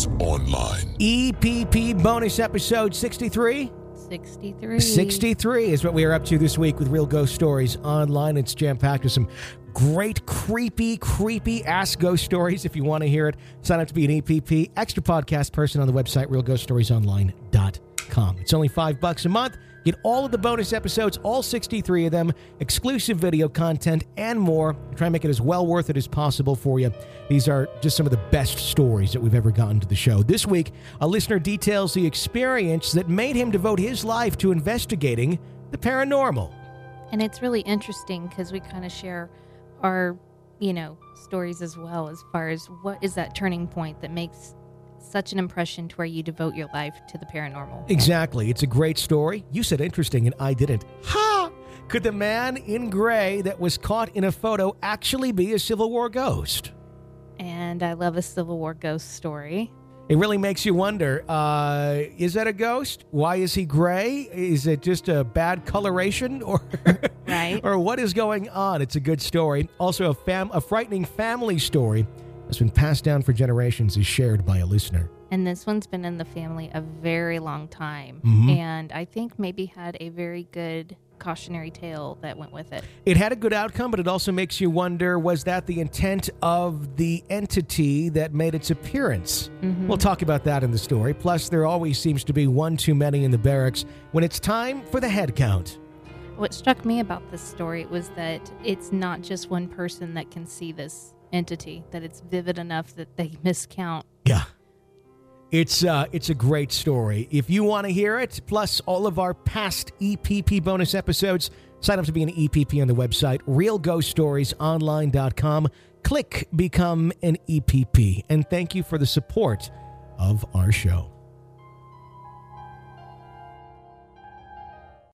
Stories Online. EPP bonus episode 63? 63. 63 is what we are up to this week with Real Ghost Stories Online. It's jam-packed with some great, creepy Ask Ghost Stories. If you want to hear it, sign up to be an EPP extra podcast person on the website, realghoststoriesonline.com. It's only $5 a month. Get all of the bonus episodes, all 63 of them, exclusive video content, and more. Try and make it as well worth it as possible for you. These are just some of the best stories that we've ever gotten to the show. This week, a listener details the experience that made him devote his life to investigating the paranormal. And it's really interesting because we kind of share our, stories as well, as far as what is that turning point that makes such an impression to where you devote your life to the paranormal. Exactly. It's a great story. You said interesting and I didn't. Ha! Could the man in gray that was caught in a photo actually be a Civil War ghost? And I love a Civil War ghost story. It really makes you wonder, is that a ghost? Why is he gray? Is it just a bad coloration? Or right? Or what is going on? It's a good story. Also, a frightening family story that's been passed down for generations is shared by a listener. And this one's been in the family a very long time. Mm-hmm. And I think maybe had a very good cautionary tale that went with it. It had a good outcome, but it also makes you wonder, was that the intent of the entity that made its appearance? Mm-hmm. We'll talk about that in the story. Plus, there always seems to be one too many in the barracks when it's time for the head count. What struck me about this story was that it's not just one person that can see this entity, that it's vivid enough that they miscount. Yeah. It's a great story. If you want to hear it, plus all of our past EPP bonus episodes, sign up to be an EPP on the website, realghoststoriesonline.com. Click Become an EPP. And thank you for the support of our show.